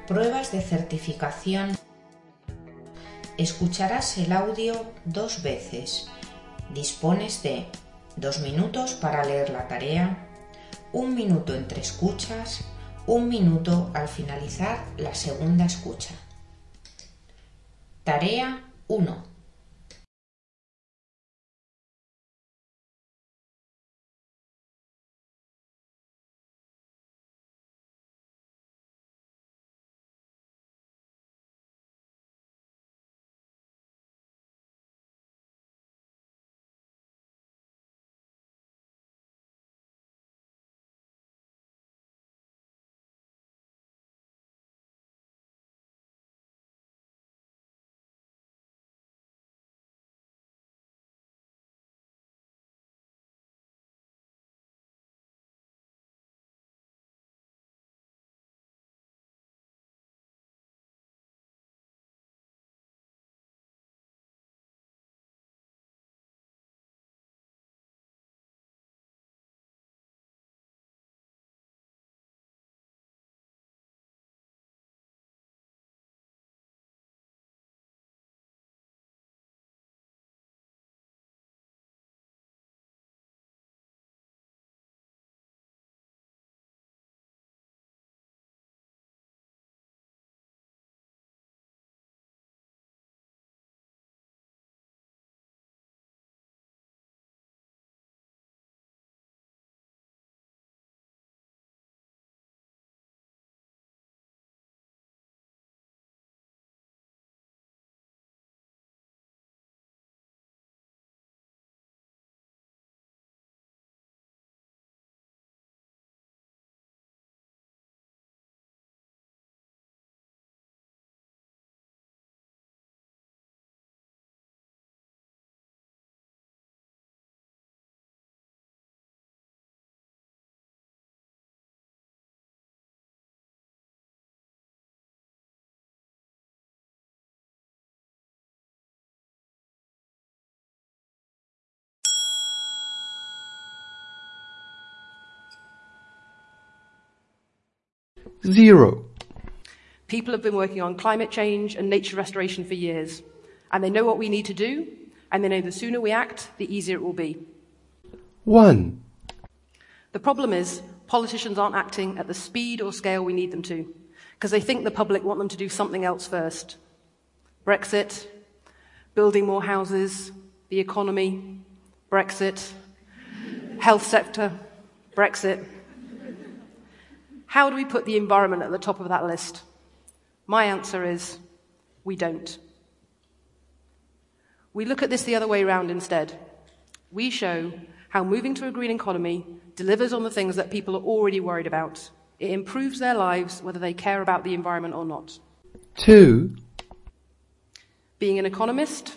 Pruebas de certificación. Escucharás el audio 2 veces. Dispones de 2 minutos para leer la tarea, 1 minuto entre escuchas, 1 minuto al finalizar la segunda escucha. Tarea 1. Zero. People have been working on climate change and nature restoration for years, and they know what we need to do, and they know the sooner we act, the easier it will be. 1. The problem is, politicians aren't acting at the speed or scale we need them to, because they think the public want them to do something else first. Brexit, building more houses, the economy, Brexit, health sector, Brexit. How do we put the environment at the top of that list? My answer is, we don't. We look at this the other way around instead. We show how moving to a green economy delivers on the things that people are already worried about. It improves their lives whether they care about the environment or not. 2. Being an economist,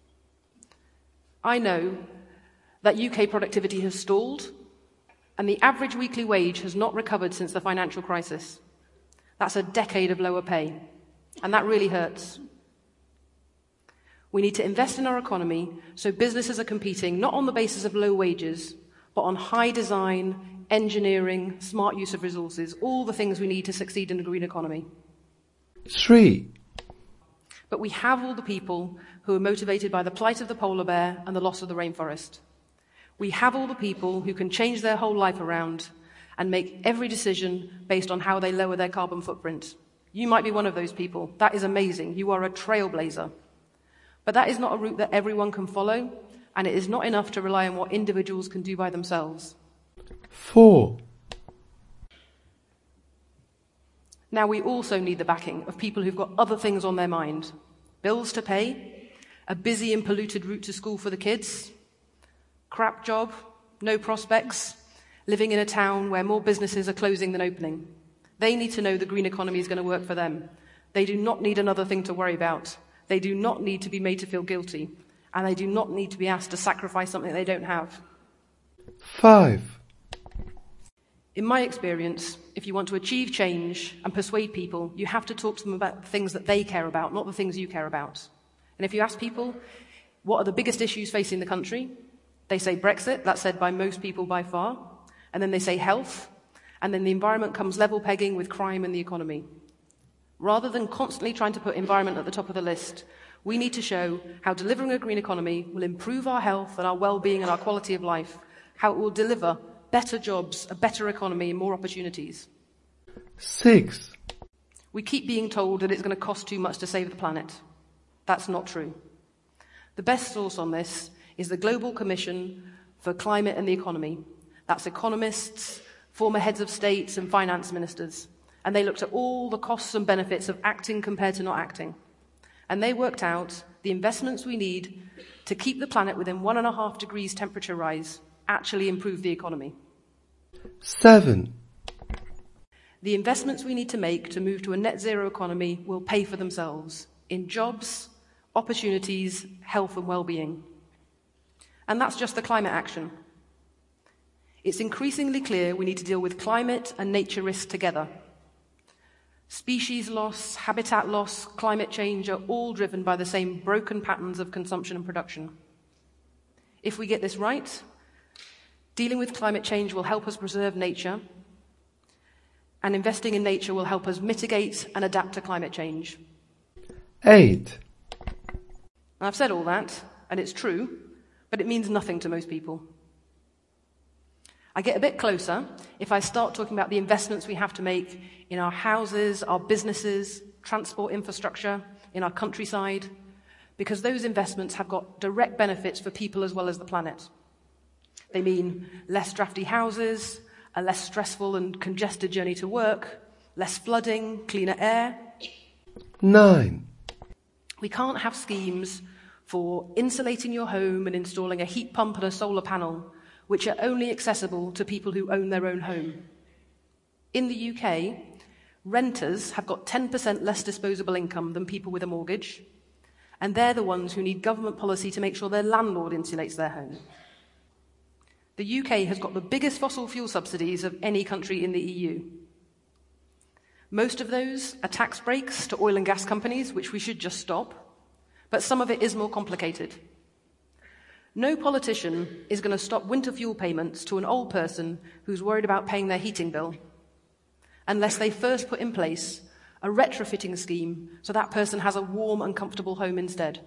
I know that UK productivity has stalled, and the average weekly wage has not recovered since the financial crisis. That's a decade of lower pay, and that really hurts. We need to invest in our economy so businesses are competing not on the basis of low wages, but on high design, engineering, smart use of resources, all the things we need to succeed in a green economy. 3. But we have all the people who are motivated by the plight of the polar bear and the loss of the rainforest. We have all the people who can change their whole life around and make every decision based on how they lower their carbon footprint. You might be one of those people. That is amazing. You are a trailblazer. But that is not a route that everyone can follow, and it is not enough to rely on what individuals can do by themselves. 4. Now, we also need the backing of people who've got other things on their mind. Bills to pay, a busy and polluted route to school for the kids, crap job, no prospects, living in a town where more businesses are closing than opening. They need to know the green economy is going to work for them. They do not need another thing to worry about. They do not need to be made to feel guilty. And they do not need to be asked to sacrifice something they don't have. 5. In my experience, if you want to achieve change and persuade people, you have to talk to them about the things that they care about, not the things you care about. And if you ask people, what are the biggest issues facing the country? They say Brexit, that's said by most people by far. And then they say health. And then the environment comes level pegging with crime and the economy. Rather than constantly trying to put environment at the top of the list, we need to show how delivering a green economy will improve our health and our well-being and our quality of life, how it will deliver better jobs, a better economy and more opportunities. 6, We keep being told that it's going to cost too much to save the planet. That's not true. The best source on this is the Global Commission for Climate and the Economy. That's economists, former heads of states and finance ministers. And they looked at all the costs and benefits of acting compared to not acting. And they worked out the investments we need to keep the planet within 1.5 degrees temperature rise actually improve the economy. 7, The investments we need to make to move to a net zero economy will pay for themselves in jobs, opportunities, health and well-being. And that's just the climate action. It's increasingly clear we need to deal with climate and nature risks together. Species loss, habitat loss, climate change are all driven by the same broken patterns of consumption and production. If we get this right, dealing with climate change will help us preserve nature, and investing in nature will help us mitigate and adapt to climate change. 8, I've said all that, and it's true, but it means nothing to most people. I get a bit closer if I start talking about the investments we have to make in our houses, our businesses, transport infrastructure, in our countryside, because those investments have got direct benefits for people as well as the planet. They mean less drafty houses, a less stressful and congested journey to work, less flooding, cleaner air. 9, We can't have schemes for insulating your home and installing a heat pump and a solar panel, which are only accessible to people who own their own home. In the UK, renters have got 10% less disposable income than people with a mortgage, and they're the ones who need government policy to make sure their landlord insulates their home. The UK has got the biggest fossil fuel subsidies of any country in the EU. Most of those are tax breaks to oil and gas companies, which we should just stop, but some of it is more complicated. No politician is going to stop winter fuel payments to an old person who's worried about paying their heating bill unless they first put in place a retrofitting scheme so that person has a warm and comfortable home instead.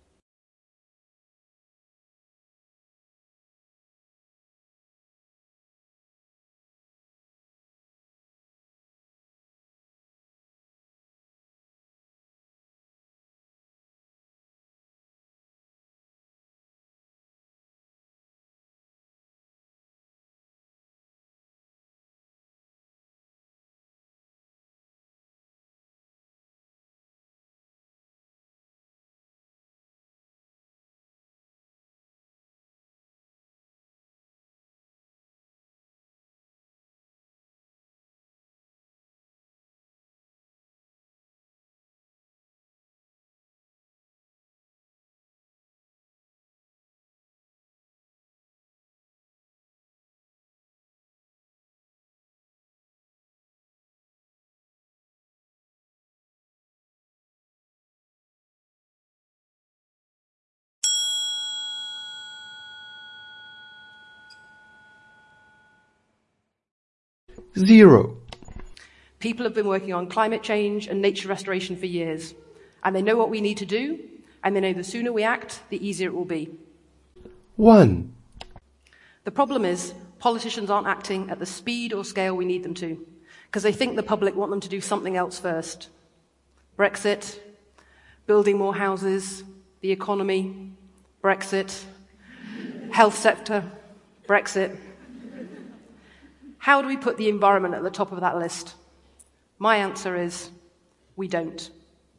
Zero. People have been working on climate change and nature restoration for years, and they know what we need to do, and they know the sooner we act, the easier it will be. 1. The problem is politicians aren't acting at the speed or scale we need them to, because they think the public want them to do something else first. Brexit, building more houses, the economy, Brexit, health sector, Brexit. How do we put the environment at the top of that list? My answer is, we don't.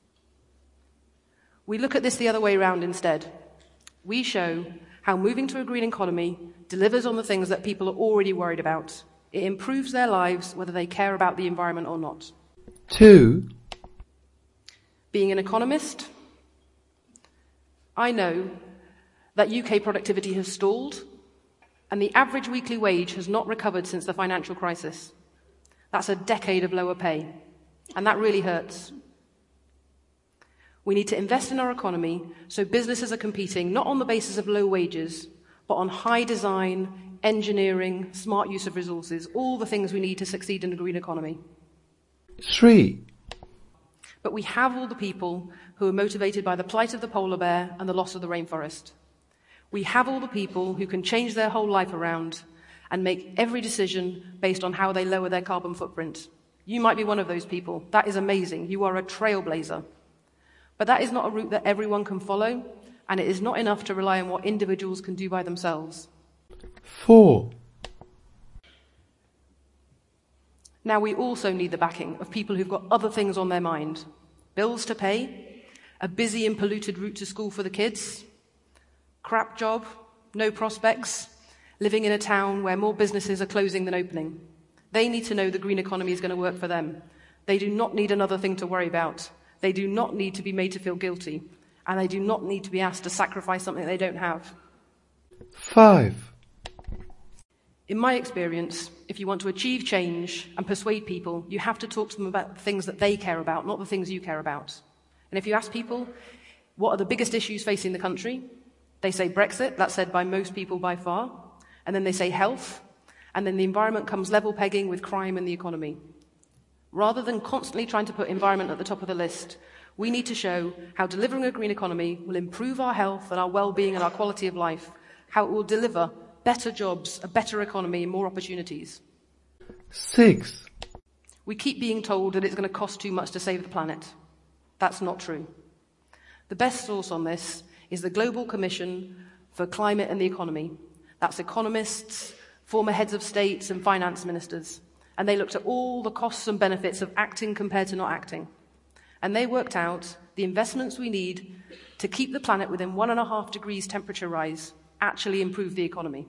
We look at this the other way around instead. We show how moving to a green economy delivers on the things that people are already worried about. It improves their lives whether they care about the environment or not. 2. Being an economist, I know that UK productivity has stalled and the average weekly wage has not recovered since the financial crisis. That's a decade of lower pay, and that really hurts. We need to invest in our economy so businesses are competing not on the basis of low wages, but on high design, engineering, smart use of resources, all the things we need to succeed in a green economy. 3. But we have all the people who are motivated by the plight of the polar bear and the loss of the rainforest. We have all the people who can change their whole life around and make every decision based on how they lower their carbon footprint. You might be one of those people. That is amazing. You are a trailblazer. But that is not a route that everyone can follow, and it is not enough to rely on what individuals can do by themselves. 4. Now, we also need the backing of people who've got other things on their mind. Bills to pay, a busy and polluted route to school for the kids, crap job, no prospects, living in a town where more businesses are closing than opening. They need to know the green economy is going to work for them. They do not need another thing to worry about. They do not need to be made to feel guilty. And they do not need to be asked to sacrifice something they don't have. 5. In my experience, if you want to achieve change and persuade people, you have to talk to them about the things that they care about, not the things you care about. And if you ask people, what are the biggest issues facing the country? They say Brexit, that's said by most people by far. And then they say health. And then the environment comes level pegging with crime and the economy. Rather than constantly trying to put environment at the top of the list, we need to show how delivering a green economy will improve our health and our well-being and our quality of life, how it will deliver better jobs, a better economy, and more opportunities. 6. We keep being told that it's going to cost too much to save the planet. That's not true. The best source on this is the Global Commission for Climate and the Economy. That's economists, former heads of states and finance ministers. And they looked at all the costs and benefits of acting compared to not acting. And they worked out the investments we need to keep the planet within 1.5 degrees temperature rise actually improve the economy.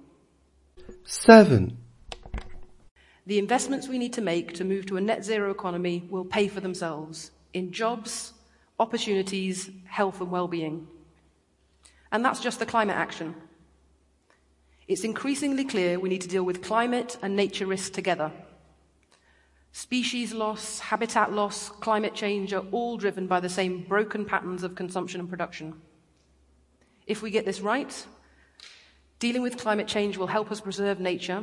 7. The investments we need to make to move to a net zero economy will pay for themselves in jobs, opportunities, health and well-being. And that's just the climate action. It's increasingly clear we need to deal with climate and nature risks together. Species loss, habitat loss, climate change are all driven by the same broken patterns of consumption and production. If we get this right, dealing with climate change will help us preserve nature,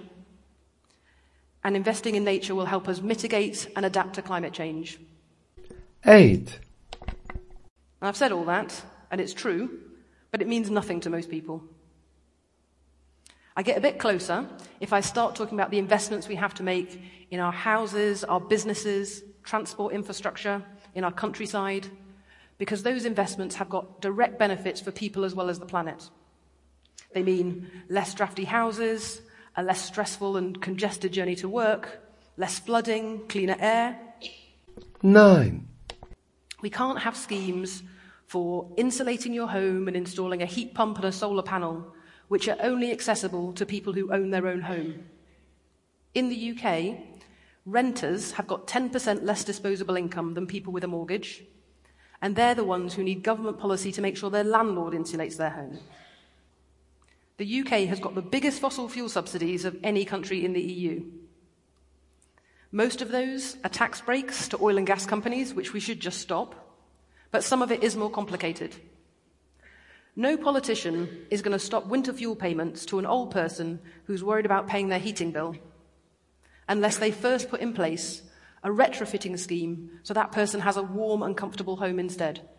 and investing in nature will help us mitigate and adapt to climate change. 8. And I've said all that, and it's true, but it means nothing to most people. I get a bit closer if I start talking about the investments we have to make in our houses, our businesses, transport infrastructure, in our countryside, because those investments have got direct benefits for people as well as the planet. They mean less drafty houses, a less stressful and congested journey to work, less flooding, cleaner air. 9. We can't have schemes for insulating your home and installing a heat pump and a solar panel which are only accessible to people who own their own home. In the UK, renters have got 10% less disposable income than people with a mortgage, and they're the ones who need government policy to make sure their landlord insulates their home. The UK has got the biggest fossil fuel subsidies of any country in the EU. Most of those are tax breaks to oil and gas companies, which we should just stop, but some of it is more complicated. No politician is going to stop winter fuel payments to an old person who's worried about paying their heating bill unless they first put in place a retrofitting scheme so that person has a warm and comfortable home instead.